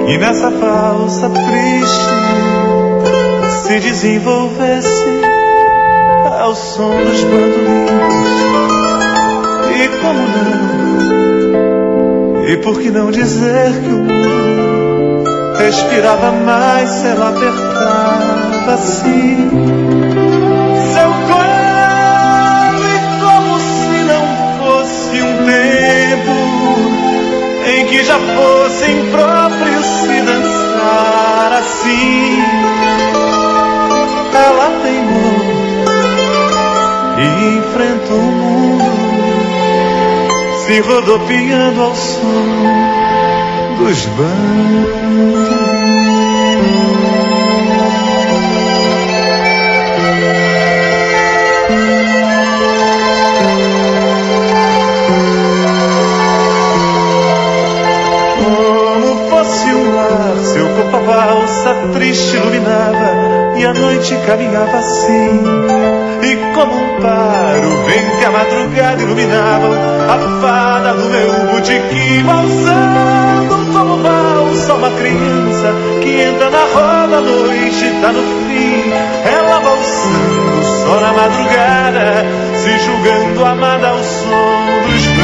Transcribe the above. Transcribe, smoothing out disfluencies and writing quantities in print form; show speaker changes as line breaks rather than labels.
E nessa valsa triste se desenvolvesse ao som dos bandolins. E como não? E por que não dizer que o mundo respirava mais se ela apertava assim seu colo? E como se não fosse um tempo em que já fosse impróprio se dançar assim, ela teimou e enfrentou o mundo, se rodopiando ao som dos bandolins. Seu corpo a valsa triste iluminava e a noite caminhava assim. E como um paro, vem que a madrugada iluminava a fada do meu botequim, valsando como valsa uma criança que entra na roda, a noite tá no fim. Ela valsando só na madrugada, se julgando amada ao som dos